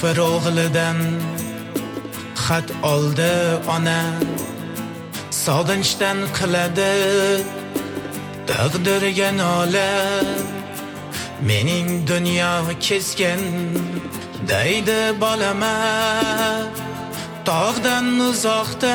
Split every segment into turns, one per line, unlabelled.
Musofir o'g'lidan xat oldi ona, sog'inchdan qiladi taqdirga nola. Mening dunyo kesgan deydi bolama, tog'dan uzoqda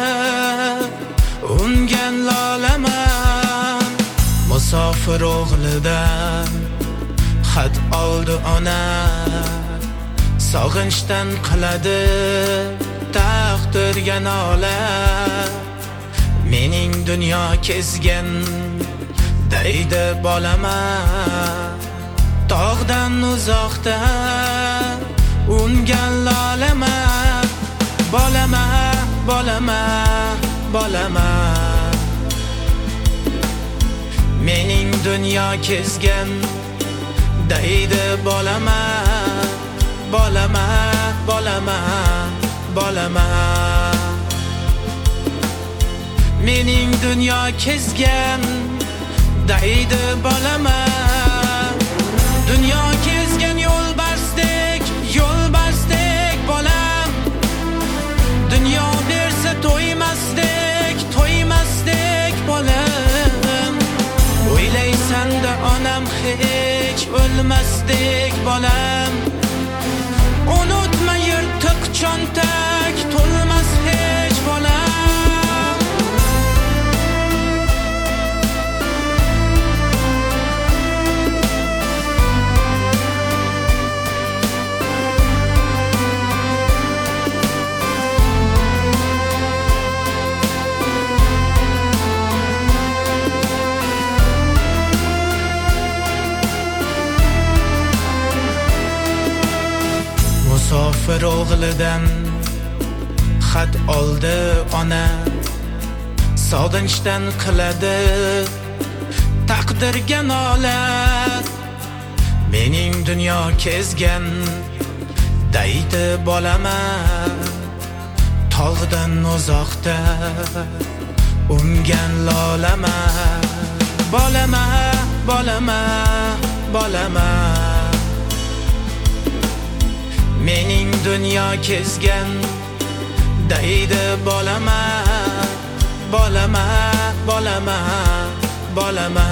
ungan lolama. Musofir o'g'lidan xat oldi ona, sog'inchdan qiladi taqdirga nola. Mening dunyo kesgan deydi bolama, tog'dan uzoqda ungan lolama. Bolama, bolama, bolama, mening dunyo kesgan deydi bolama. Bolama, bolama, bolama, mening dunyo kesgan deydi bolama. Dunyo kesgan yo'lbarsdek, yo'lbarsdek bolam. Dunyo bersa to'ymasdek, to'ymasdek bolam. O'ylaysan-da onam hech o'lmasdek bolam. Unutma yirtiq cho'ntak to'lmas hech bolam. Musofir o'g'lidan xat oldi ona, sog'inchdan qiladi taqdirga nola. Mening dunyo kesgan deydi bolama, tog'dan uzoqda ungan lolama. Bolama, bolama, bolama, mening dunyo kesgan deydi bolama. Bolama, bolama, bolama,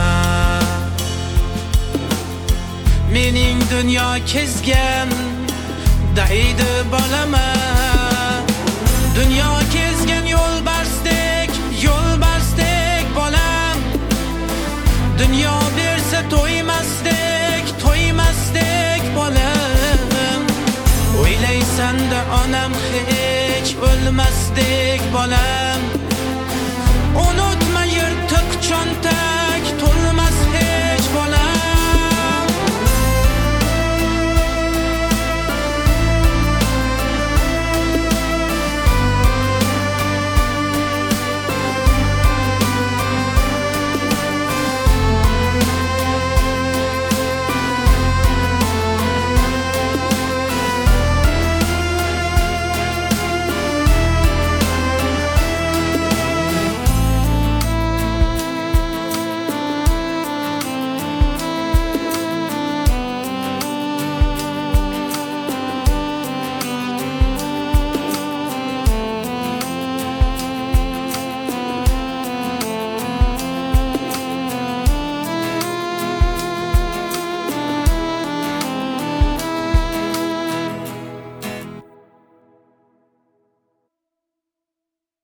mening dunyo kesgan deydi bolama. Dunyo kesgan yo'lbarsdek, yo'lbarsdek bolam. Dunyo bersa to'ymasdek, to'ymasdek bolam. O'ylaysan-da onam hech o'lmasdek bolam.